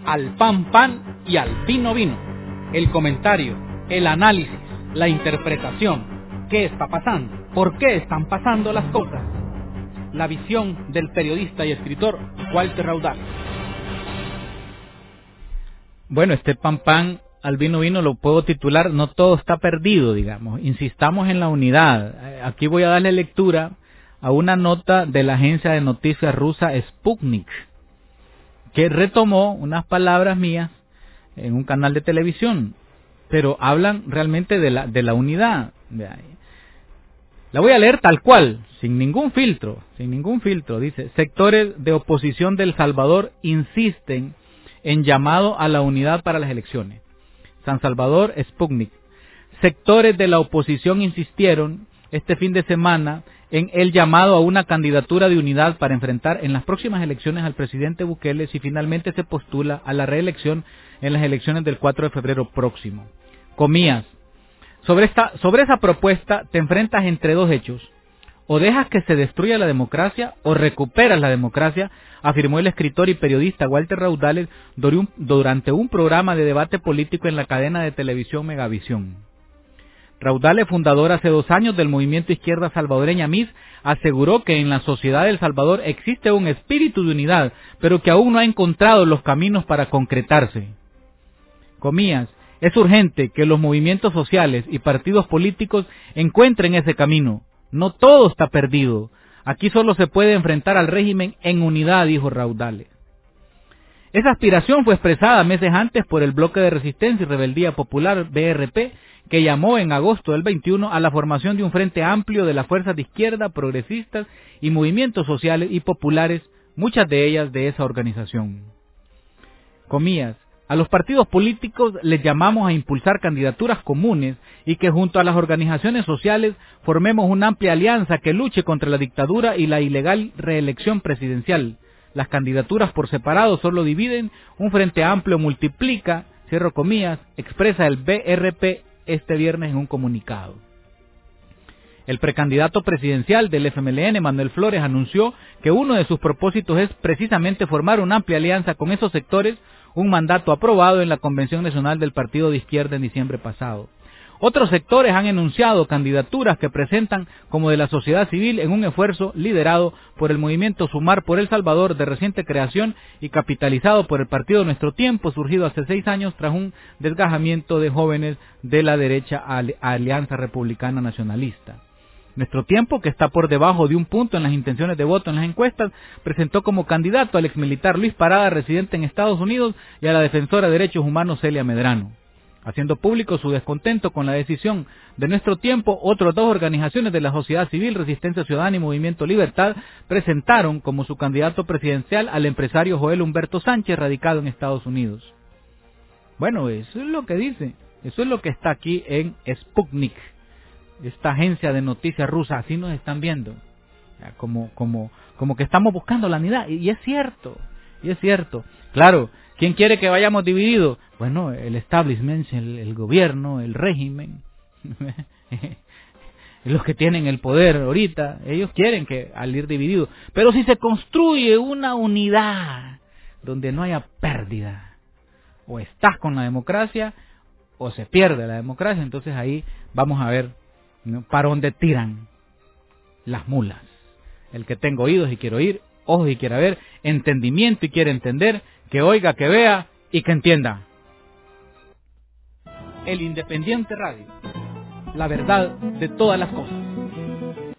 al pan pan y al vino vino. El comentario, el análisis, la interpretación. ¿Qué está pasando? ¿Por qué están pasando las cosas? La visión del periodista y escritor Walter Raudal. Bueno, este pan pan al vino vino lo puedo titular "No todo está perdido", digamos. Insistamos en la unidad. Aquí voy a darle lectura a una nota de la agencia de noticias rusa Sputnik, que retomó unas palabras mías en un canal de televisión, pero hablan realmente de la unidad. La voy a leer tal cual, sin ningún filtro. Dice: sectores de oposición de El Salvador insisten en llamado a la unidad para las elecciones. San Salvador, Sputnik. Sectores de la oposición insistieron este fin de semana en el llamado a una candidatura de unidad para enfrentar en las próximas elecciones al presidente Bukele si finalmente se postula a la reelección en las elecciones del 4 de febrero próximo. Comillas: sobre esa propuesta te enfrentas entre dos hechos: o dejas que se destruya la democracia o recuperas la democracia, afirmó el escritor y periodista Walter Raudales durante un programa de debate político en la cadena de televisión Megavisión. Raudales, fundador hace 2 años del movimiento izquierda salvadoreña MIS, aseguró que en la sociedad de El Salvador existe un espíritu de unidad, pero que aún no ha encontrado los caminos para concretarse. Comillas: es urgente que los movimientos sociales y partidos políticos encuentren ese camino. No todo está perdido. Aquí solo se puede enfrentar al régimen en unidad, dijo Raudales. Esa aspiración fue expresada meses antes por el Bloque de Resistencia y Rebeldía Popular, BRP, que llamó en agosto del 21 a la formación de un frente amplio de las fuerzas de izquierda, progresistas y movimientos sociales y populares, muchas de ellas de esa organización. Comillas: a los partidos políticos les llamamos a impulsar candidaturas comunes y que junto a las organizaciones sociales formemos una amplia alianza que luche contra la dictadura y la ilegal reelección presidencial. Las candidaturas por separado solo dividen, un frente amplio multiplica, cierro comillas, expresa el BRP este viernes en un comunicado. El precandidato presidencial del FMLN, Manuel Flores, anunció que uno de sus propósitos es precisamente formar una amplia alianza con esos sectores, un mandato aprobado en la Convención Nacional del Partido de Izquierda en diciembre pasado. Otros sectores han enunciado candidaturas que presentan como de la sociedad civil en un esfuerzo liderado por el movimiento Sumar por El Salvador, de reciente creación y capitalizado por el partido Nuestro Tiempo, surgido hace 6 años tras un desgajamiento de jóvenes de la derecha a Alianza Republicana Nacionalista. Nuestro Tiempo, que está por debajo de un punto en las intenciones de voto en las encuestas, presentó como candidato al exmilitar Luis Parada, residente en Estados Unidos, y a la defensora de derechos humanos Celia Medrano. Haciendo público su descontento con la decisión de Nuestro Tiempo, otras 2 organizaciones de la sociedad civil, Resistencia Ciudadana y Movimiento Libertad, presentaron como su candidato presidencial al empresario Joel Humberto Sánchez, radicado en Estados Unidos. Bueno, eso es lo que dice, eso es lo que está aquí en Sputnik, esta agencia de noticias rusa. Así nos están viendo, como que estamos buscando la unidad, y es cierto. Claro, ¿quién quiere que vayamos divididos? Bueno, el establishment, el gobierno, el régimen, los que tienen el poder ahorita, ellos quieren que al ir divididos. Pero si se construye una unidad donde no haya pérdida, o estás con la democracia o se pierde la democracia, entonces ahí vamos a ver, ¿no?, para dónde tiran las mulas. El que tenga oídos y quiere oír, ojos y quiera ver, entendimiento y quiere entender, que oiga, que vea y que entienda. El Independiente Radio, la verdad de todas las cosas.